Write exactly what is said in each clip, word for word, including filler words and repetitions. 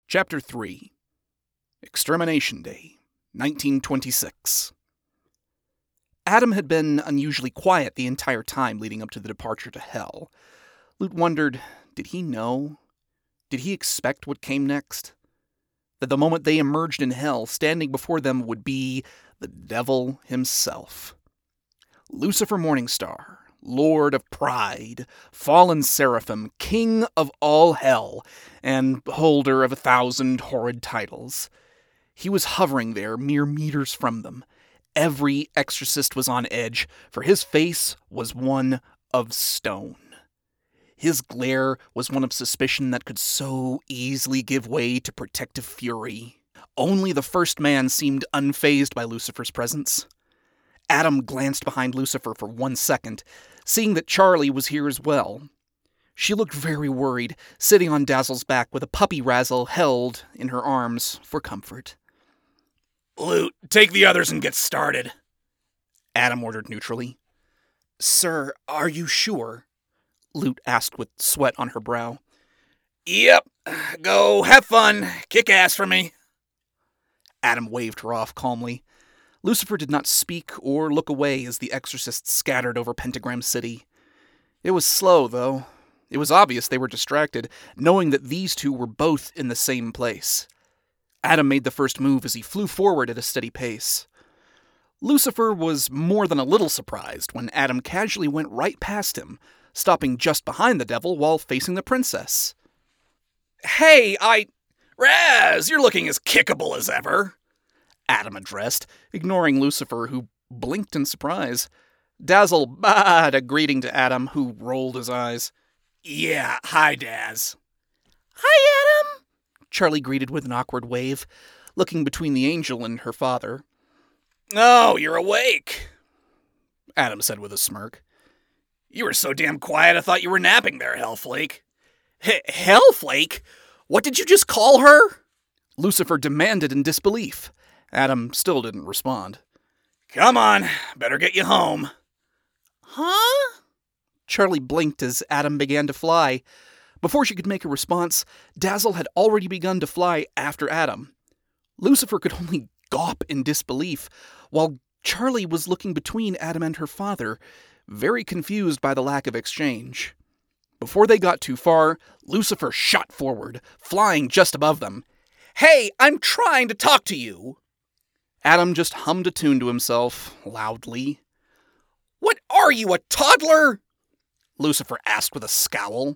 Chapter three. Extermination Day, nineteen twenty-six. Adam had been unusually quiet the entire time leading up to the departure to Hell. Lute wondered, did he know? Did he expect what came next? That the moment they emerged in Hell, standing before them would be the devil himself. Lucifer Morningstar, Lord of Pride, fallen seraphim, king of all hell, and holder of a thousand horrid titles. He was hovering there mere meters from them. Every exorcist was on edge, for his face was one of stone. His glare was one of suspicion that could so easily give way to protective fury. Only the first man seemed unfazed by Lucifer's presence. Adam glanced behind Lucifer for one second, seeing that Charlie was here as well. She looked very worried, sitting on Dazzle's back with a puppy Razzle held in her arms for comfort. "Lute, take the others and get started," Adam ordered neutrally. "Sir, are you sure?" Lute asked with sweat on her brow. "Yep. Go have fun. Kick ass for me." Adam waved her off calmly. Lucifer did not speak or look away as the exorcists scattered over Pentagram City. It was slow, though. It was obvious they were distracted, knowing that these two were both in the same place. Adam made the first move as he flew forward at a steady pace. Lucifer was more than a little surprised when Adam casually went right past him, stopping just behind the devil while facing the princess. "Hey, I... Raz, you're looking as kickable as ever," Adam addressed, ignoring Lucifer, who blinked in surprise. Dazzle baaed a greeting to Adam, who rolled his eyes. "Yeah, hi, Daz." "Hi, Adam," Charlie greeted with an awkward wave, looking between the angel and her father. "Oh, you're awake," Adam said with a smirk. "You were so damn quiet I thought you were napping there, Hellflake." H- Hellflake? What did you just call her?" Lucifer demanded in disbelief. Adam still didn't respond. "Come on, better get you home." "Huh?" Charlie blinked as Adam began to fly. Before she could make a response, Dazzle had already begun to fly after Adam. Lucifer could only gawp in disbelief, while Charlie was looking between Adam and her father, very confused by the lack of exchange. Before they got too far, Lucifer shot forward, flying just above them. "Hey, I'm trying to talk to you." Adam just hummed a tune to himself, loudly. "What are you, a toddler?" Lucifer asked with a scowl.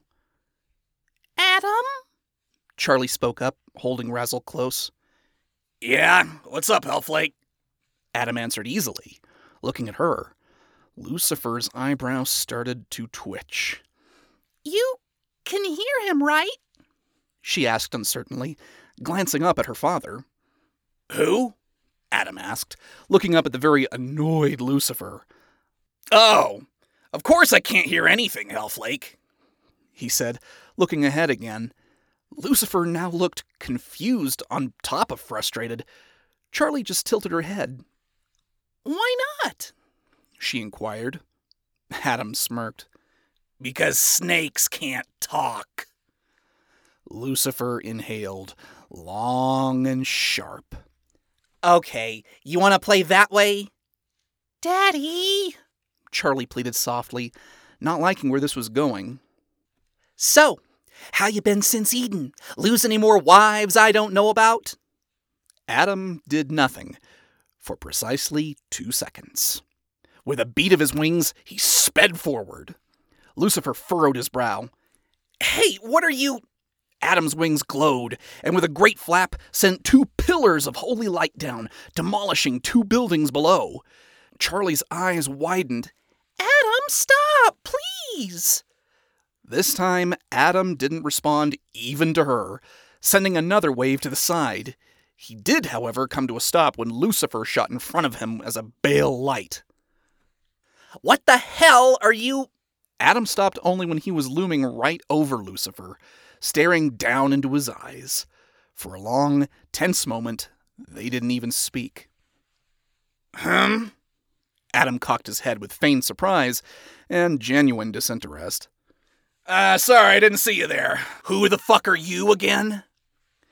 "Adam?" Charlie spoke up, holding Razzle close. "Yeah, what's up, Hellflake?" Adam answered easily, looking at her. Lucifer's eyebrows started to twitch. "You can hear him, right?" She asked uncertainly, glancing up at her father. "Who?" Adam asked, looking up at the very annoyed Lucifer. "Oh, of course I can't hear anything, Hellflake," he said, looking ahead again. Lucifer now looked confused on top of frustrated. Charlie just tilted her head. "Why not?" she inquired. Adam smirked. "Because snakes can't talk." Lucifer inhaled, long and sharp. "Okay, you want to play that way?" "Daddy!" Charlie pleaded softly, not liking where this was going. "So, how you been since Eden? Lose any more wives I don't know about?" Adam did nothing for precisely two seconds. With a beat of his wings, he sped forward. Lucifer furrowed his brow. "Hey, what are you—" Adam's wings glowed, and with a great flap, sent two pillars of holy light down, demolishing two buildings below. Charlie's eyes widened. "Adam, stop, please!" This time, Adam didn't respond even to her, sending another wave to the side. He did, however, come to a stop when Lucifer shot in front of him as a bale light. "What the hell are you—" Adam stopped only when he was looming right over Lucifer, staring down into his eyes. For a long, tense moment, they didn't even speak. "Hmm?" Adam cocked his head with feigned surprise and genuine disinterest. Uh, sorry, I didn't see you there. Who the fuck are you again?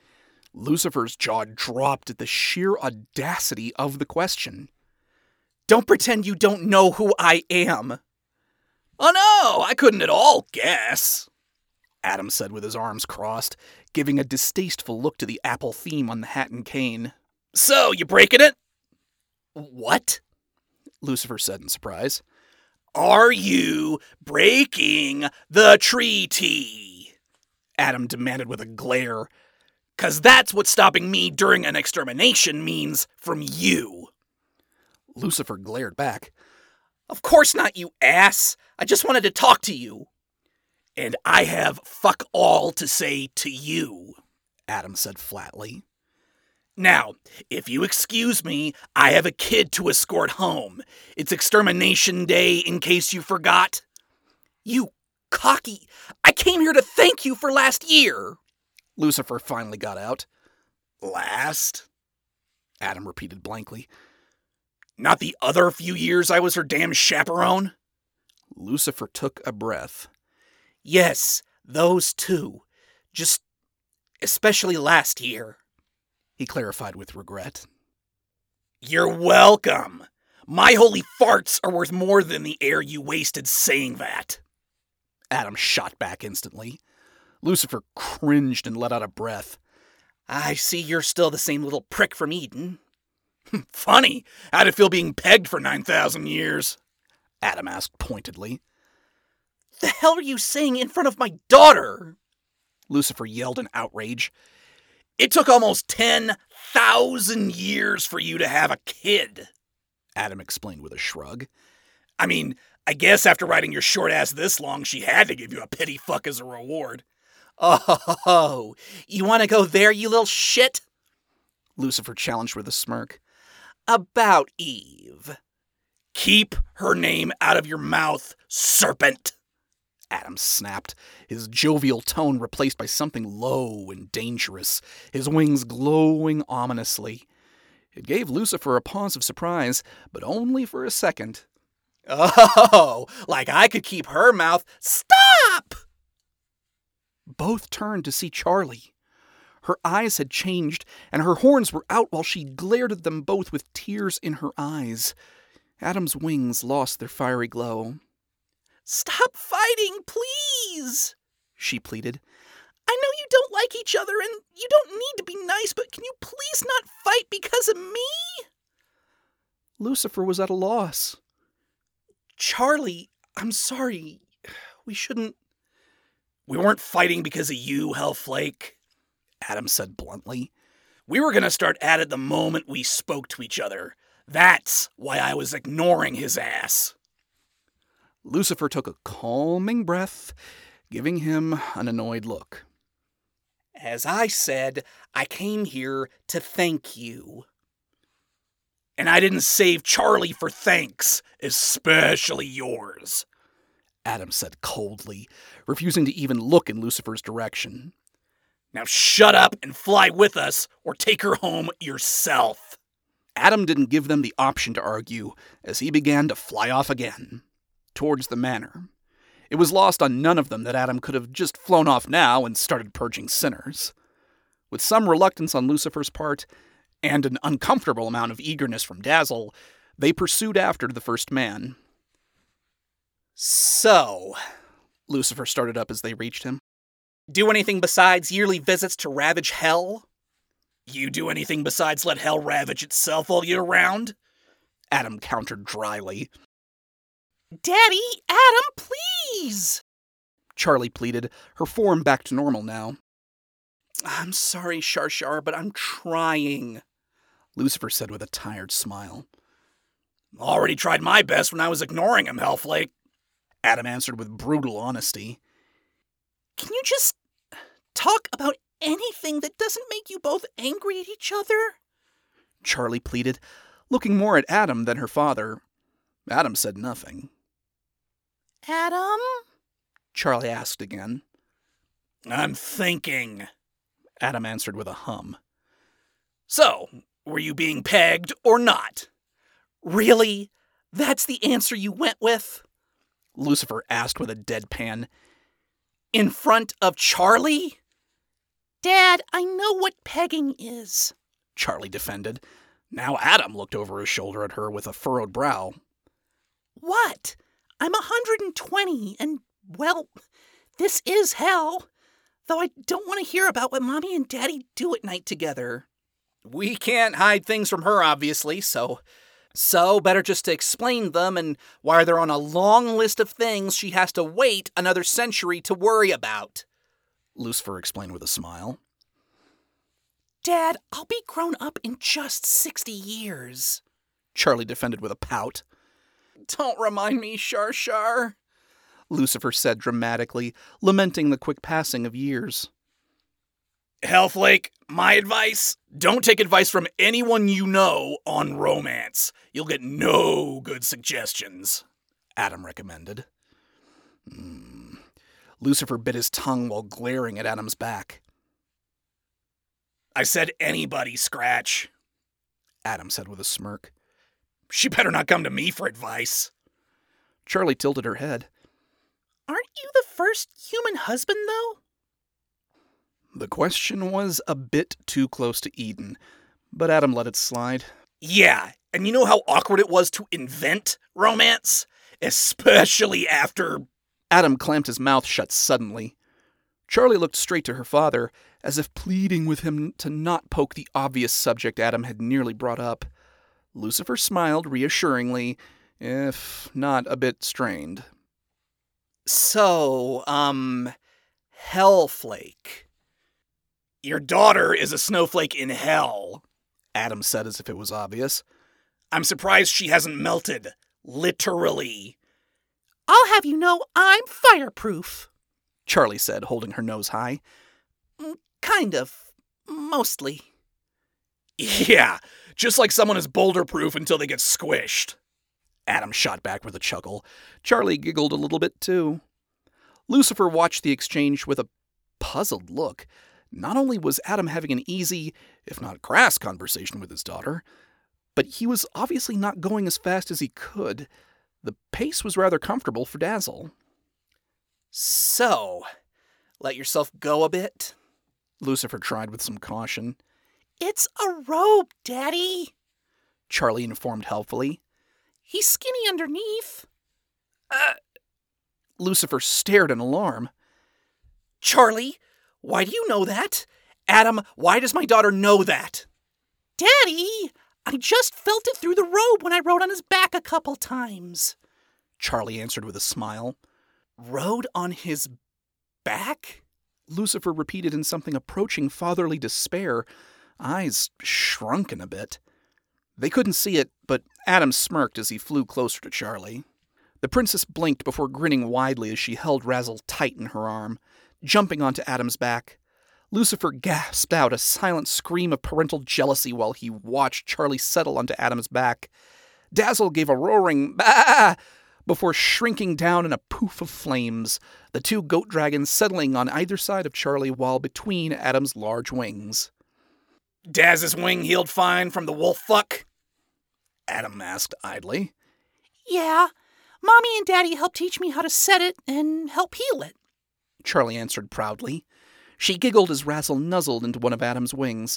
Lucifer's jaw dropped at the sheer audacity of the question. Don't pretend you don't know who I am. Oh no, I couldn't at all guess, Adam said with his arms crossed, giving a distasteful look to the apple theme on the hat and cane. So, you breaking it? What? Lucifer said in surprise. Are you breaking the treaty? Adam demanded with a glare. 'Cause that's what stopping me during an extermination means from you. Lucifer glared back. Of course not, you ass. I just wanted to talk to you. And I have fuck all to say to you, Adam said flatly. Now, if you excuse me, I have a kid to escort home. It's extermination day, in case you forgot. You cocky. I came here to thank you for last year. Lucifer finally got out. Last? Adam repeated blankly. Not the other few years I was her damn chaperone? Lucifer took a breath. Yes, those two. Just especially last year, he clarified with regret. You're welcome. My holy farts are worth more than the air you wasted saying that. Adam shot back instantly. Lucifer cringed and let out a breath. I see you're still the same little prick from Eden. Funny. How'd it feel being pegged for nine thousand years? Adam asked pointedly. The hell are you saying in front of my daughter? Lucifer yelled in outrage. It took almost ten thousand years for you to have a kid, Adam explained with a shrug. I mean, I guess after riding your short ass this long, she had to give you a pity fuck as a reward. Oh, you want to go there, you little shit? Lucifer challenged with a smirk. About Eve. Keep her name out of your mouth, serpent. Adam snapped, his jovial tone replaced by something low and dangerous, his wings glowing ominously. It gave Lucifer a pause of surprise, but only for a second. Oh, like I could keep her mouth. Stop! Both turned to see Charlie. Her eyes had changed, and her horns were out while she glared at them both with tears in her eyes. Adam's wings lost their fiery glow. Stop fighting, please, she pleaded. I know you don't like each other, and you don't need to be nice, but can you please not fight because of me? Lucifer was at a loss. Charlie, I'm sorry. We shouldn't... We weren't fighting because of you, Hellflake, Adam said bluntly. We were going to start at it the moment we spoke to each other. That's why I was ignoring his ass. Lucifer took a calming breath, giving him an annoyed look. As I said, I came here to thank you. And I didn't save Charlie for thanks, especially yours, Adam said coldly, refusing to even look in Lucifer's direction. Now shut up and fly with us, or take her home yourself. Adam didn't give them the option to argue, as he began to fly off again, towards the manor. It was lost on none of them that Adam could have just flown off now and started purging sinners. With some reluctance on Lucifer's part, and an uncomfortable amount of eagerness from Dazzle, they pursued after the first man. So, Lucifer started up as they reached him. Do anything besides yearly visits to ravage hell? You do anything besides let hell ravage itself all year round? Adam countered dryly. Daddy, Adam, please! Charlie pleaded, her form back to normal now. I'm sorry, Sharshar, but I'm trying, Lucifer said with a tired smile. Already tried my best when I was ignoring him, Hellflake, Adam answered with brutal honesty. Can you just talk about anything that doesn't make you both angry at each other? Charlie pleaded, looking more at Adam than her father. Adam said nothing. Adam? Charlie asked again. I'm thinking, Adam answered with a hum. So, were you being pegged or not? Really? That's the answer you went with? Lucifer asked with a deadpan. In front of Charlie? Dad, I know what pegging is, Charlie defended. Now Adam looked over his shoulder at her with a furrowed brow. What? I'm one hundred twenty, and, well, this is hell. Though I don't want to hear about what Mommy and Daddy do at night together. We can't hide things from her, obviously, so... So, better just to explain them and why they're on a long list of things she has to wait another century to worry about, Lucifer explained with a smile. Dad, I'll be grown up in just sixty years, Charlie defended with a pout. Don't remind me, Shar Shar, Lucifer said dramatically, lamenting the quick passing of years. Hellflake, my advice, don't take advice from anyone you know on romance. You'll get no good suggestions, Adam recommended. Mm. Lucifer bit his tongue while glaring at Adam's back. I said anybody, Scratch, Adam said with a smirk. She better not come to me for advice. Charlie tilted her head. Aren't you the first human husband, though? The question was a bit too close to Eden, but Adam let it slide. Yeah, and you know how awkward it was to invent romance? Especially after... Adam clamped his mouth shut suddenly. Charlie looked straight to her father, as if pleading with him to not poke the obvious subject Adam had nearly brought up. Lucifer smiled reassuringly, if not a bit strained. So, um, Hellflake. Your daughter is a snowflake in hell, Adam said as if it was obvious. I'm surprised she hasn't melted. Literally. I'll have you know I'm fireproof, Charlie said, holding her nose high. Kind of. Mostly. Yeah, just like someone is boulder-proof until they get squished. Adam shot back with a chuckle. Charlie giggled a little bit, too. Lucifer watched the exchange with a puzzled look. Not only was Adam having an easy, if not crass, conversation with his daughter, but he was obviously not going as fast as he could. The pace was rather comfortable for Dazzle. So, let yourself go a bit? Lucifer tried with some caution. It's a robe, Daddy, Charlie informed helpfully. He's skinny underneath. Uh, Lucifer stared in alarm. Charlie, why do you know that? Adam, why does my daughter know that? Daddy, I just felt it through the robe when I rode on his back a couple times, Charlie answered with a smile. Rode on his back? Lucifer repeated in something approaching fatherly despair, eyes shrunken a bit. They couldn't see it, but Adam smirked as he flew closer to Charlie. The princess blinked before grinning widely as she held Razzle tight in her arm, jumping onto Adam's back. Lucifer gasped out a silent scream of parental jealousy while he watched Charlie settle onto Adam's back. Dazzle gave a roaring "bah!" before shrinking down in a poof of flames, the two goat dragons settling on either side of Charlie while between Adam's large wings. Daz's wing healed fine from the wolf fuck? Adam asked idly. Yeah, Mommy and Daddy helped teach me how to set it and help heal it, Charlie answered proudly. She giggled as Razzle nuzzled into one of Adam's wings.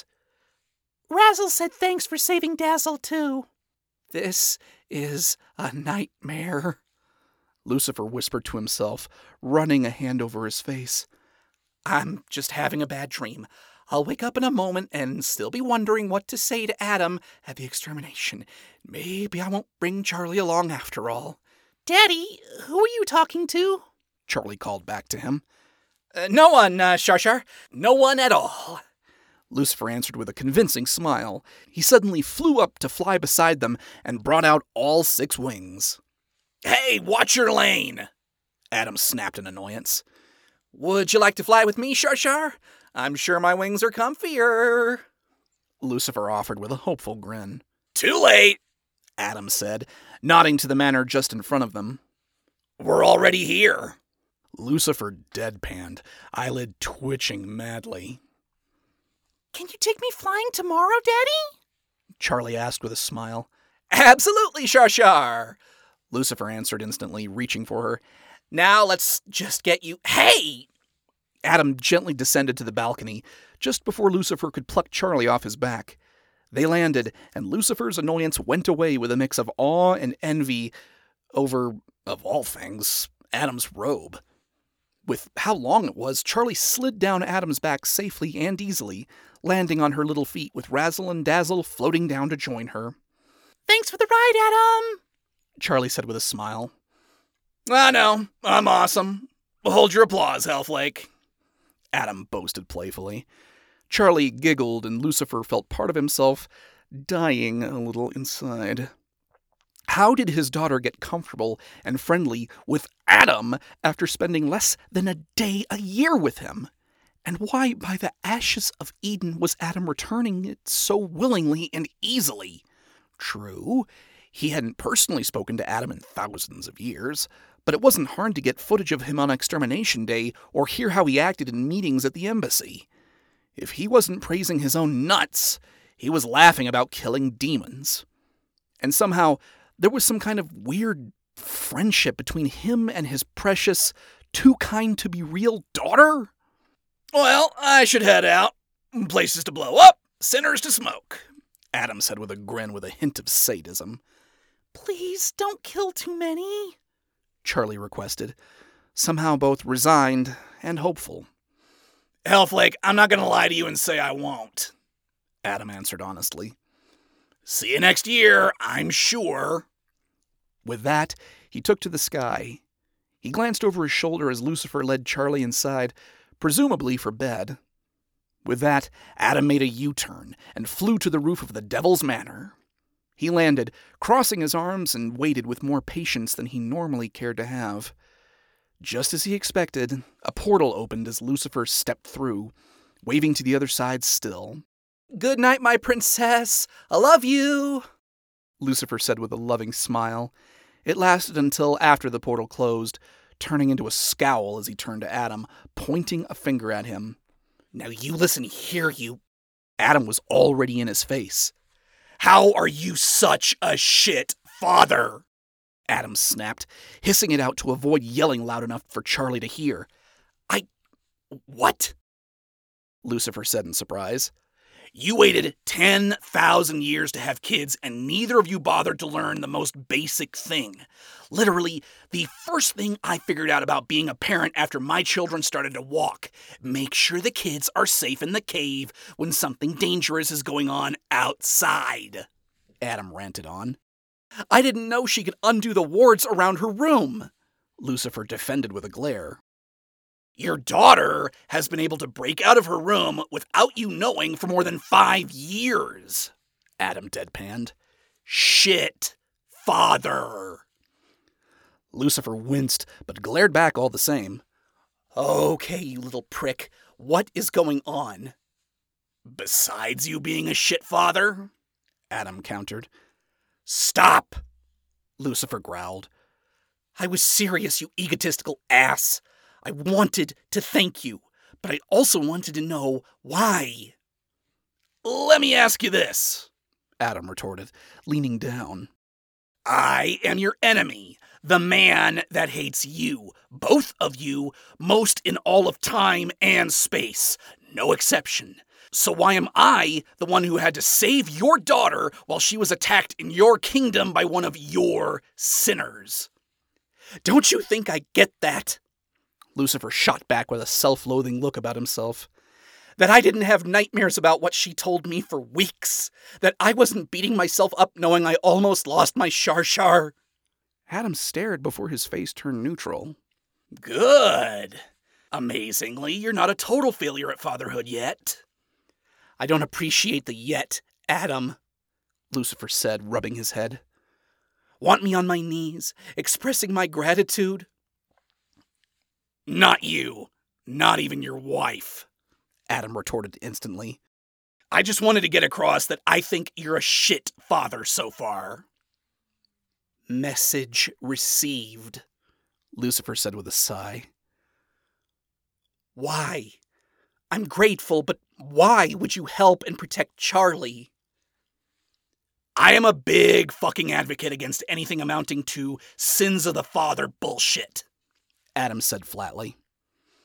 Razzle said thanks for saving Dazzle, too. This is a nightmare, Lucifer whispered to himself, running a hand over his face. I'm just having a bad dream. I'll wake up in a moment and still be wondering what to say to Adam at the extermination. Maybe I won't bring Charlie along after all. Daddy, who are you talking to? Charlie called back to him. Uh, no one, uh, Shar Shar. No one at all. Lucifer answered with a convincing smile. He suddenly flew up to fly beside them and brought out all six wings. Hey, watch your lane! Adam snapped in annoyance. Would you like to fly with me, Shar Shar? I'm sure my wings are comfier. Lucifer offered with a hopeful grin. Too late, Adam said, nodding to the manor just in front of them. We're already here. Lucifer deadpanned, eyelid twitching madly. Can you take me flying tomorrow, Daddy? Charlie asked with a smile. Absolutely, Shar Shar, Lucifer answered instantly, reaching for her. Now let's just get you... Hey! Adam gently descended to the balcony, just before Lucifer could pluck Charlie off his back. They landed, and Lucifer's annoyance went away with a mix of awe and envy over, of all things, Adam's robe. With how long it was, Charlie slid down Adam's back safely and easily, landing on her little feet with Razzle and Dazzle floating down to join her. Thanks for the ride, Adam, Charlie said with a smile. I know, I'm awesome. Hold your applause, Hellflake. Adam boasted playfully. Charlie giggled, and Lucifer felt part of himself dying a little inside. How did his daughter get comfortable and friendly with Adam after spending less than a day a year with him? And why, by the ashes of Eden, was Adam returning it so willingly and easily? True, he hadn't personally spoken to Adam in thousands of years, but it wasn't hard to get footage of him on Extermination Day or hear how he acted in meetings at the embassy. If he wasn't praising his own nuts, he was laughing about killing demons. And somehow, there was some kind of weird friendship between him and his precious, too-kind-to-be-real daughter? Well, I should head out. Places to blow up, sinners to smoke, Adam said with a grin with a hint of sadism. Please don't kill too many, Charlie requested, somehow both resigned and hopeful. Hellflake, I'm not going to lie to you and say I won't, Adam answered honestly. See you next year, I'm sure. With that, he took to the sky. He glanced over his shoulder as Lucifer led Charlie inside, presumably for bed. With that, Adam made a U-turn and flew to the roof of the Devil's Manor. He landed, crossing his arms, and waited with more patience than he normally cared to have. Just as he expected, a portal opened as Lucifer stepped through, waving to the other side still. Good night, my princess. I love you, Lucifer said with a loving smile. It lasted until after the portal closed, turning into a scowl as he turned to Adam, pointing a finger at him. Now you listen here, you... Adam was already in his face. How are you such a shit father? Adam snapped, hissing it out to avoid yelling loud enough for Charlie to hear. I... What? Lucifer said in surprise. You waited ten thousand years to have kids, and neither of you bothered to learn the most basic thing. Literally, the first thing I figured out about being a parent after my children started to walk. Make sure the kids are safe in the cave when something dangerous is going on outside. Adam ranted on. I didn't know she could undo the wards around her room, Lucifer defended with a glare. Your daughter has been able to break out of her room without you knowing for more than five years, Adam deadpanned. Shit, father. Lucifer winced, but glared back all the same. Okay, you little prick, what is going on? Besides you being a shit father, Adam countered. Stop, Lucifer growled. I was serious, you egotistical ass. I wanted to thank you, but I also wanted to know why. Let me ask you this, Adam retorted, leaning down. I am your enemy, the man that hates you, both of you, most in all of time and space, no exception. So why am I the one who had to save your daughter while she was attacked in your kingdom by one of your sinners? Don't you think I get that? Lucifer shot back with a self-loathing look about himself. That I didn't have nightmares about what she told me for weeks. That I wasn't beating myself up knowing I almost lost my Shar Shar. Adam stared before his face turned neutral. Good. Amazingly, you're not a total failure at fatherhood yet. I don't appreciate the yet, Adam, Lucifer said, rubbing his head. Want me on my knees, expressing my gratitude? Not you. Not even your wife, Adam retorted instantly. I just wanted to get across that I think you're a shit father so far. Message received, Lucifer said with a sigh. Why? I'm grateful, but why would you help and protect Charlie? I am a big fucking advocate against anything amounting to sins of the father bullshit, Adam said flatly.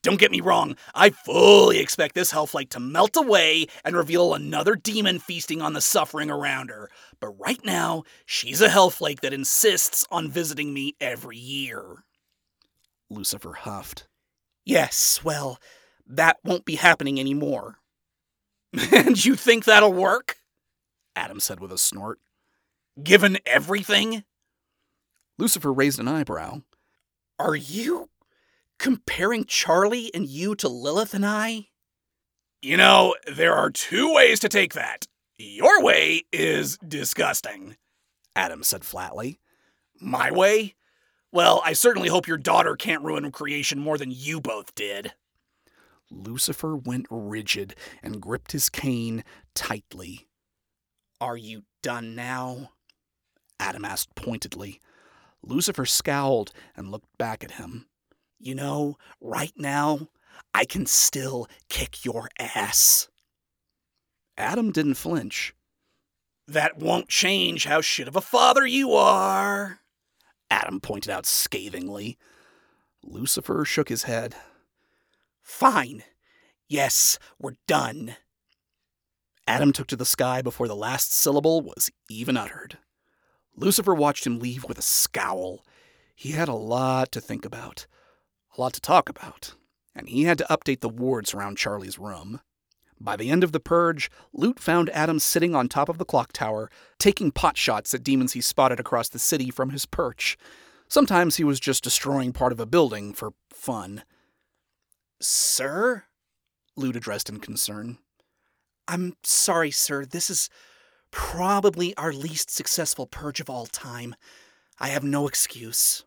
Don't get me wrong, I fully expect this hellflake to melt away and reveal another demon feasting on the suffering around her. But right now, she's a hellflake that insists on visiting me every year. Lucifer huffed. Yes, well, that won't be happening anymore. And you think that'll work? Adam said with a snort. Given everything? Lucifer raised an eyebrow. Are you comparing Charlie and you to Lilith and I? You know, there are two ways to take that. Your way is disgusting, Adam said flatly. My way? Well, I certainly hope your daughter can't ruin creation more than you both did. Lucifer went rigid and gripped his cane tightly. Are you done now? Adam asked pointedly. Lucifer scowled and looked back at him. You know, right now, I can still kick your ass. Adam didn't flinch. That won't change how shit of a father you are, Adam pointed out scathingly. Lucifer shook his head. Fine. Yes, we're done. Adam took to the sky before the last syllable was even uttered. Lucifer watched him leave with a scowl. He had a lot to think about. A lot to talk about, and he had to update the wards around Charlie's room. By the end of the purge, Loot found Adam sitting on top of the clock tower, taking pot shots at demons he spotted across the city from his perch. Sometimes he was just destroying part of a building for fun. Sir? Loot addressed in concern. I'm sorry, sir. This is probably our least successful purge of all time. I have no excuse.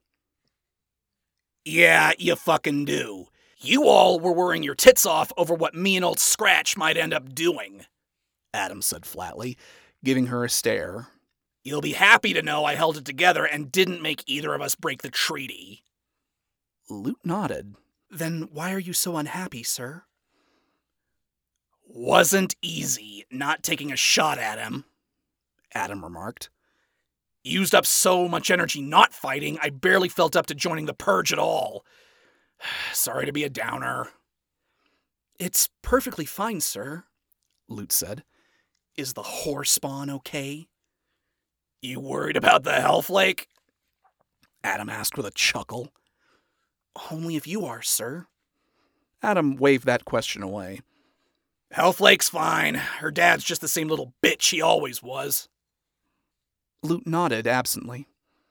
Yeah, you fucking do. You all were worrying your tits off over what me and old Scratch might end up doing, Adam said flatly, giving her a stare. You'll be happy to know I held it together and didn't make either of us break the treaty. Loot nodded. Then why are you so unhappy, sir? Wasn't easy not taking a shot at him, Adam remarked. Used up so much energy not fighting, I barely felt up to joining the purge at all. Sorry to be a downer. It's perfectly fine, sir, Loot said. Is the whore spawn okay? You worried about the hellflake? Adam asked with a chuckle. Only if you are, sir. Adam waved that question away. Hellflake's fine. Her dad's just the same little bitch he always was. Loot nodded absently.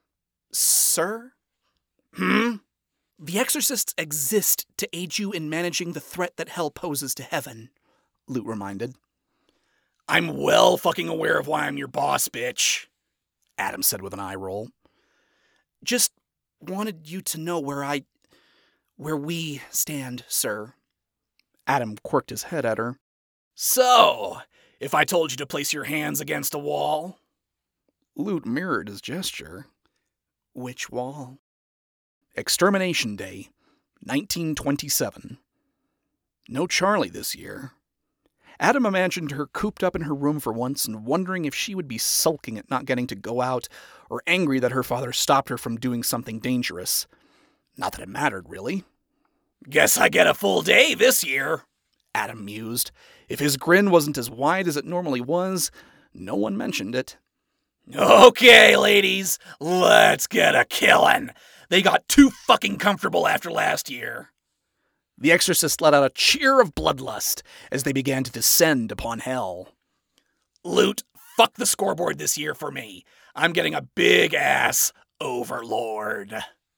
Sir? Hmm? The exorcists exist to aid you in managing the threat that hell poses to heaven, Loot reminded. I'm well fucking aware of why I'm your boss, bitch, Adam said with an eye roll. Just wanted you to know where I... where we stand, sir. Adam quirked his head at her. So, if I told you to place your hands against a wall? Loot mirrored his gesture. Which wall? Extermination Day, nineteen twenty-seven. No Charlie this year. Adam imagined her cooped up in her room for once and wondering if she would be sulking at not getting to go out or angry that her father stopped her from doing something dangerous. Not that it mattered, really. Guess I get a full day this year, Adam mused. If his grin wasn't as wide as it normally was, no one mentioned it. Okay, ladies, let's get a killin'. They got too fucking comfortable after last year. The exorcist let out a cheer of bloodlust as they began to descend upon hell. Loot, fuck the scoreboard this year for me. I'm getting a big-ass overlord,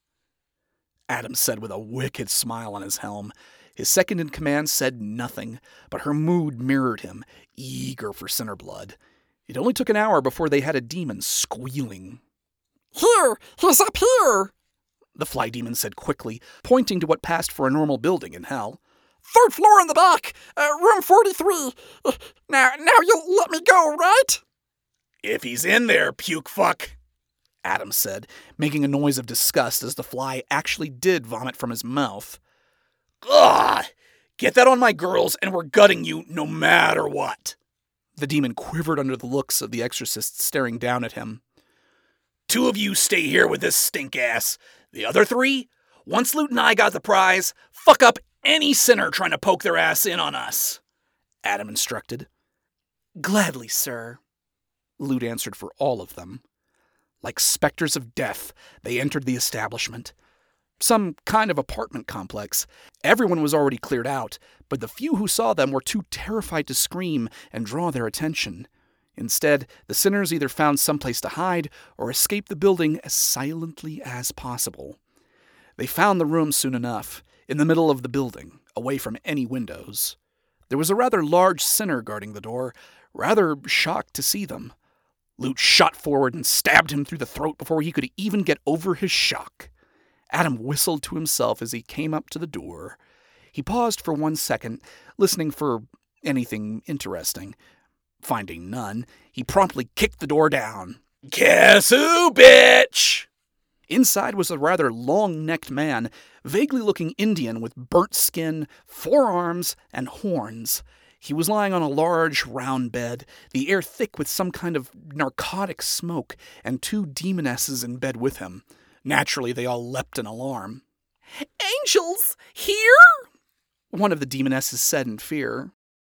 Adam said with a wicked smile on his helm. His second-in-command said nothing, but her mood mirrored him, eager for sinner blood. It only took an hour before they had a demon squealing. Here! He's up here! The fly demon said quickly, pointing to what passed for a normal building in hell. Third floor in the back! Uh, room forty-three! Uh, now, now you'll let me go, right? If he's in there, puke fuck, Adam said, making a noise of disgust as the fly actually did vomit from his mouth. Ugh! Get that on my girls and we're gutting you no matter what. The demon quivered under the looks of the exorcist staring down at him. Two of you stay here with this stink ass. The other three, once Loot and I got the prize, fuck up any sinner trying to poke their ass in on us," Adam instructed. "Gladly, sir," Lute answered for all of them. Like specters of death, they entered the establishment. Some kind of apartment complex. Everyone was already cleared out, but the few who saw them were too terrified to scream and draw their attention. Instead, the sinners either found someplace to hide or escaped the building as silently as possible. They found the room soon enough, in the middle of the building, away from any windows. There was a rather large sinner guarding the door, rather shocked to see them. Lute shot forward and stabbed him through the throat before he could even get over his shock. Adam whistled to himself as he came up to the door. He paused for one second, listening for anything interesting. Finding none, he promptly kicked the door down. "Guess who, bitch?" Inside was a rather long-necked man, vaguely looking Indian with burnt skin, forearms, and horns. He was lying on a large, round bed, the air thick with some kind of narcotic smoke, and two demonesses in bed with him. Naturally, they all leapt in alarm. "Angels, here?" one of the demonesses said in fear.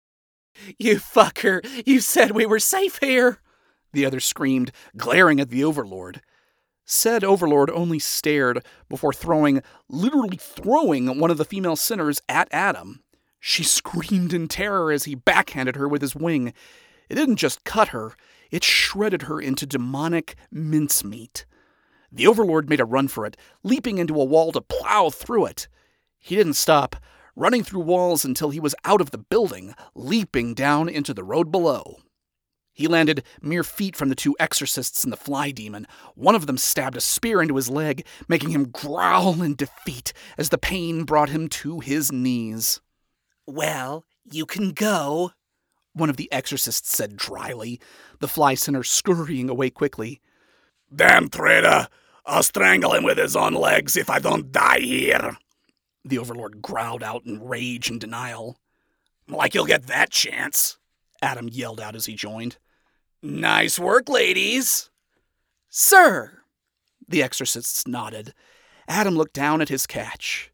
"You fucker, you said we were safe here," the other screamed, glaring at the Overlord. Said Overlord only stared before throwing, literally throwing, one of the female sinners at Adam. She screamed in terror as he backhanded her with his wing. It didn't just cut her, it shredded her into demonic mincemeat. The Overlord made a run for it, leaping into a wall to plow through it. He didn't stop, running through walls until he was out of the building, leaping down into the road below. He landed mere feet from the two exorcists and the fly demon. One of them stabbed a spear into his leg, making him growl in defeat as the pain brought him to his knees. "Well, you can go," one of the exorcists said dryly, the fly sinner scurrying away quickly. "Damn traitor! I'll strangle him with his own legs if I don't die here," the Overlord growled out in rage and denial. "Like you'll get that chance," Adam yelled out as he joined. "Nice work, ladies." "Sir," the exorcists nodded. Adam looked down at his catch.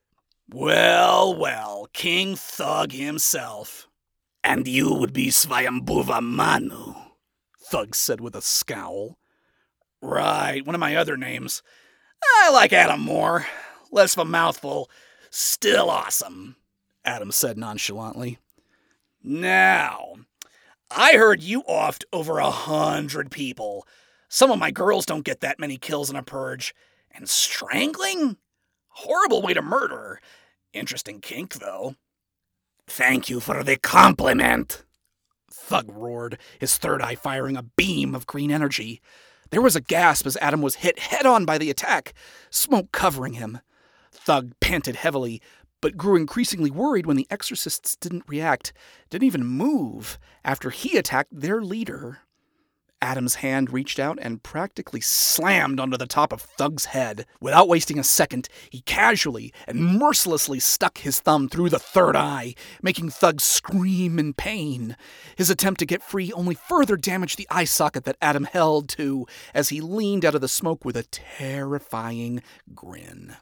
"Well, well, King Thug himself. And you would be Swayambhuva Manu," Thug said with a scowl. "Right, one of my other names. I like Adam more. Less of a mouthful. Still awesome," Adam said nonchalantly. "Now, I heard you offed over a hundred people. Some of my girls don't get that many kills in a purge. And strangling? Horrible way to murder. Interesting kink, though." "Thank you for the compliment," Thug roared, his third eye firing a beam of green energy. There was a gasp as Adam was hit head-on by the attack, smoke covering him. Thug panted heavily, but grew increasingly worried when the exorcists didn't react, didn't even move, after he attacked their leader. Adam's hand reached out and practically slammed onto the top of Thug's head. Without wasting a second, he casually and mercilessly stuck his thumb through the third eye, making Thug scream in pain. His attempt to get free only further damaged the eye socket that Adam held to as he leaned out of the smoke with a terrifying grin.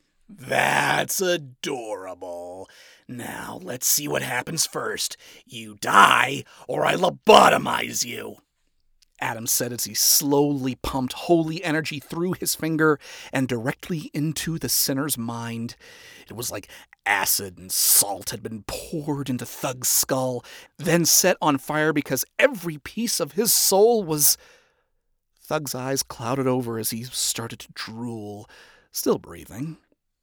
"That's adorable. Now, let's see what happens first. You die, or I lobotomize you," Adam said as he slowly pumped holy energy through his finger and directly into the sinner's mind. It was like acid and salt had been poured into Thug's skull, then set on fire because every piece of his soul was... Thug's eyes clouded over as he started to drool, still breathing.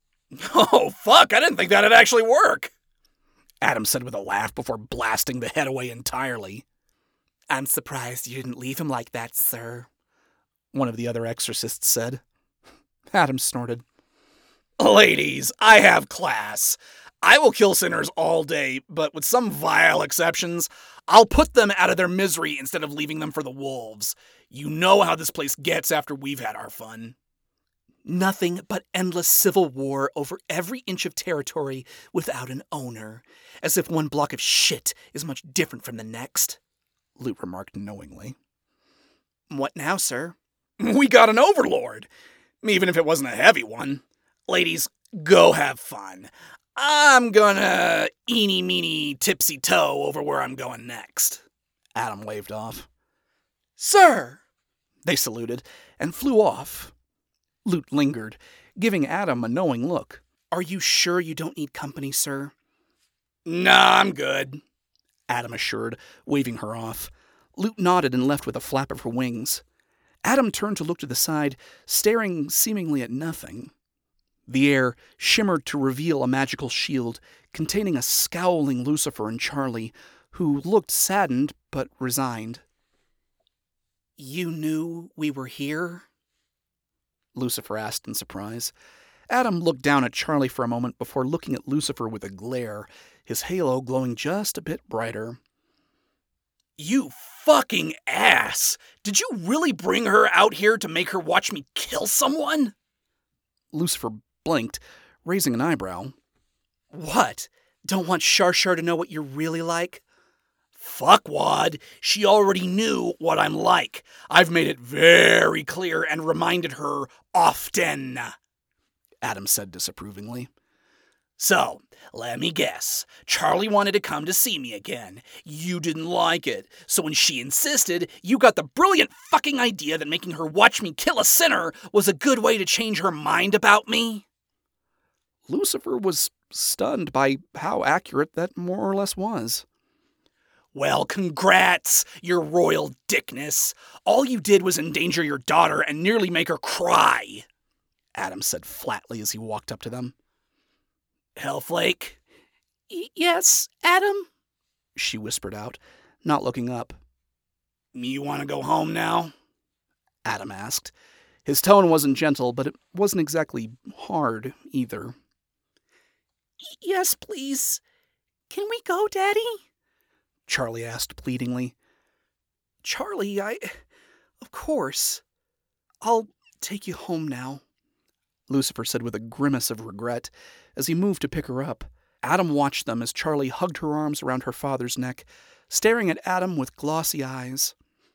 "Oh, fuck, I didn't think that'd actually work," Adam said with a laugh before blasting the head away entirely. "I'm surprised you didn't leave him like that, sir," one of the other exorcists said. Adam snorted. "Ladies, I have class. I will kill sinners all day, but with some vile exceptions, I'll put them out of their misery instead of leaving them for the wolves. You know how this place gets after we've had our fun." "Nothing but endless civil war over every inch of territory without an owner, as if one block of shit is much different from the next," Lute remarked knowingly. "What now, sir?" "We got an overlord, even if it wasn't a heavy one. Ladies, go have fun. I'm gonna eeny-meeny tipsy-toe over where I'm going next. Adam waved off. Sir! They saluted and flew off. Lute lingered, giving Adam a knowing look. Are you sure you don't need company, sir? Nah, I'm good, Adam assured, waving her off. Lute nodded and left with a flap of her wings. Adam turned to look to the side, staring seemingly at nothing. The air shimmered to reveal a magical shield containing a scowling Lucifer and Charlie, who looked saddened but resigned. You knew we were here? Lucifer asked in surprise. Adam looked down at Charlie for a moment before looking at Lucifer with a glare, his halo glowing just a bit brighter. You fucking ass! Did you really bring her out here to make her watch me kill someone? Lucifer blinked, raising an eyebrow. What? Don't want Shar Shar to know what you're really like? Fuckwad, she already knew what I'm like. I've made it very clear and reminded her often, Adam said disapprovingly. So, let me guess. Charlie wanted to come to see me again. You didn't like it. So when she insisted, you got the brilliant fucking idea that making her watch me kill a sinner was a good way to change her mind about me? Lucifer was stunned by how accurate that more or less was. Well, congrats, your royal dickness. All you did was endanger your daughter and nearly make her cry, Adam said flatly as he walked up to them. Hellflake? Y- yes, Adam? She whispered out, not looking up. You want to go home now? Adam asked. His tone wasn't gentle, but it wasn't exactly hard either. Y- yes, please. Can we go, Daddy? Charlie asked pleadingly. Charlie, I... Of course. I'll take you home now, Lucifer said with a grimace of regret as he moved to pick her up. Adam watched them as Charlie hugged her arms around her father's neck, staring at Adam with glossy eyes.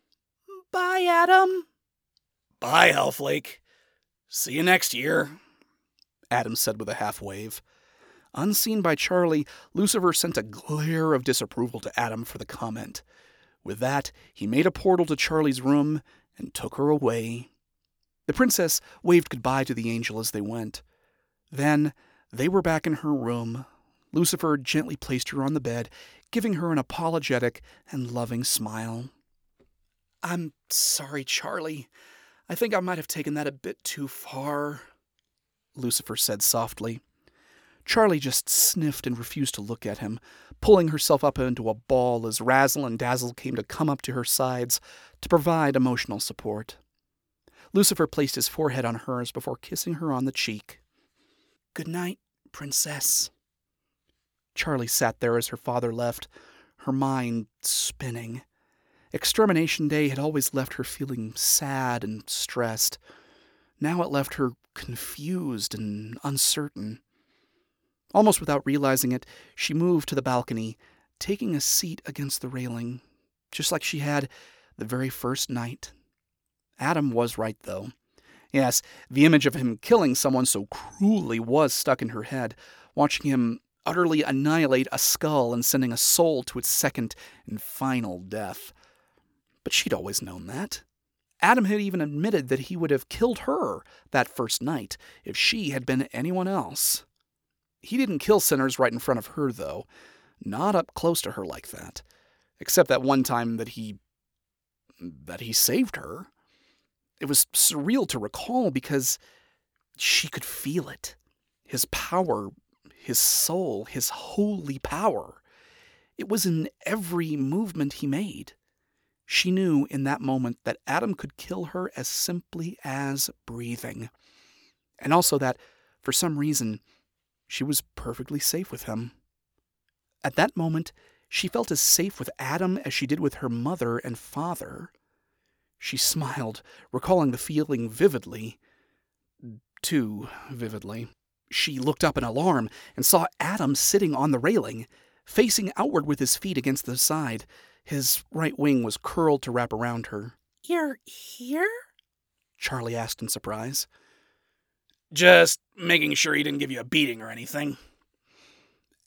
Bye, Adam. Bye, Hellflake. See you next year, Adam said with a half wave. Unseen by Charlie, Lucifer sent a glare of disapproval to Adam for the comment. With that, he made a portal to Charlie's room and took her away. The princess waved goodbye to the angel as they went. Then, they were back in her room. Lucifer gently placed her on the bed, giving her an apologetic and loving smile. I'm sorry, Charlie. I think I might have taken that a bit too far, Lucifer said softly. Charlie just sniffed and refused to look at him, pulling herself up into a ball as Razzle and Dazzle came to come up to her sides to provide emotional support. Lucifer placed his forehead on hers before kissing her on the cheek. Good night, princess. Charlie sat there as her father left, her mind spinning. Extermination Day had always left her feeling sad and stressed. Now it left her confused and uncertain. Almost without realizing it, she moved to the balcony, taking a seat against the railing, just like she had the very first night. Adam was right, though. Yes, the image of him killing someone so cruelly was stuck in her head, watching him utterly annihilate a skull and sending a soul to its second and final death. But she'd always known that. Adam had even admitted that he would have killed her that first night if she had been anyone else. He didn't kill sinners right in front of her, though. Not up close to her like that. Except that one time that he... that he saved her. It was surreal to recall because she could feel it. His power, his soul, his holy power. It was in every movement he made. She knew in that moment that Adam could kill her as simply as breathing. And also that, for some reason, she was perfectly safe with him. At that moment, she felt as safe with Adam as she did with her mother and father. She smiled, recalling the feeling vividly. Too vividly. She looked up in alarm and saw Adam sitting on the railing, facing outward with his feet against the side. His right wing was curled to wrap around her. You're here? Charlie asked in surprise. Just making sure he didn't give you a beating or anything.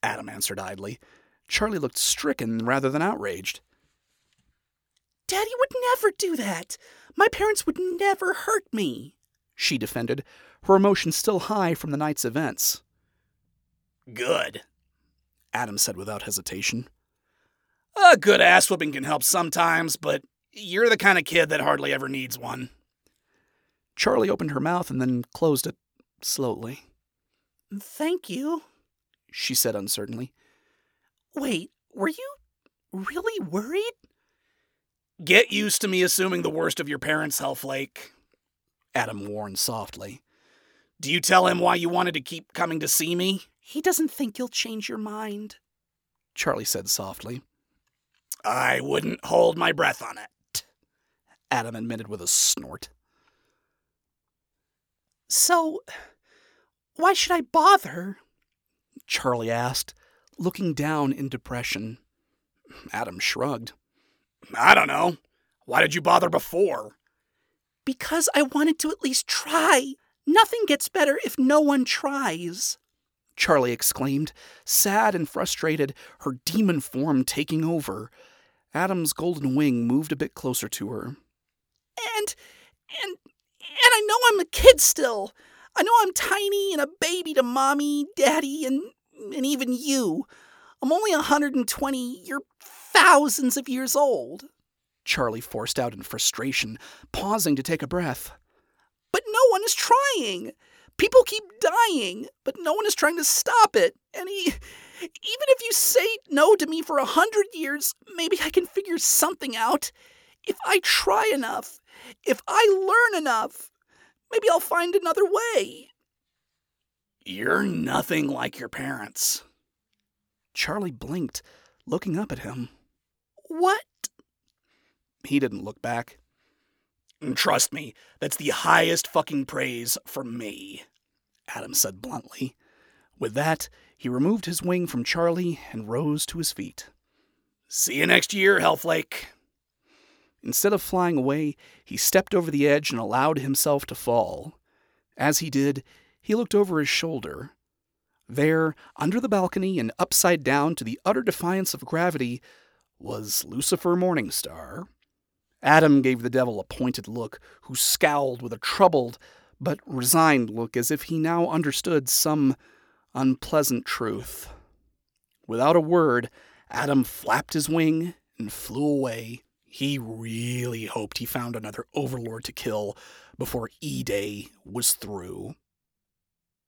Adam answered idly. Charlie looked stricken rather than outraged. Daddy would never do that. My parents would never hurt me, she defended, her emotions still high from the night's events. Good, Adam said without hesitation. A good ass-whooping can help sometimes, but you're the kind of kid that hardly ever needs one. Charlie opened her mouth and then closed it slowly. Thank you, she said uncertainly. Wait, were you really worried? Get used to me assuming the worst of your parents, Hellflake, Adam warned softly. Do you tell him why you wanted to keep coming to see me? He doesn't think you'll change your mind, Charlie said softly. I wouldn't hold my breath on it, Adam admitted with a snort. So, why should I bother? Charlie asked, looking down in depression. Adam shrugged. I don't know. Why did you bother before? Because I wanted to at least try. Nothing gets better if no one tries, Charlie exclaimed, sad and frustrated, her demon form taking over. Adam's golden wing moved a bit closer to her. And, and, and I know I'm a kid still. I know I'm tiny and a baby to Mommy, Daddy, and, and even you. I'm only one hundred twenty, you're thousands of years old, Charlie forced out in frustration, pausing to take a breath. But no one is trying. People keep dying, but no one is trying to stop it. And he, even if you say no to me for a hundred years, maybe I can figure something out. If I try enough, if I learn enough, maybe I'll find another way. You're nothing like your parents. Charlie blinked, looking up at him. What? He didn't look back. Trust me, that's the highest fucking praise from me, Adam said bluntly. With that, he removed his wing from Charlie and rose to his feet. See you next year, Hellflake. Instead of flying away, he stepped over the edge and allowed himself to fall. As he did, he looked over his shoulder. There, under the balcony and upside down to the utter defiance of gravity, was Lucifer Morningstar. Adam gave the devil a pointed look, who scowled with a troubled but resigned look as if he now understood some unpleasant truth. Without a word, Adam flapped his wing and flew away. He really hoped he found another overlord to kill before E-Day was through.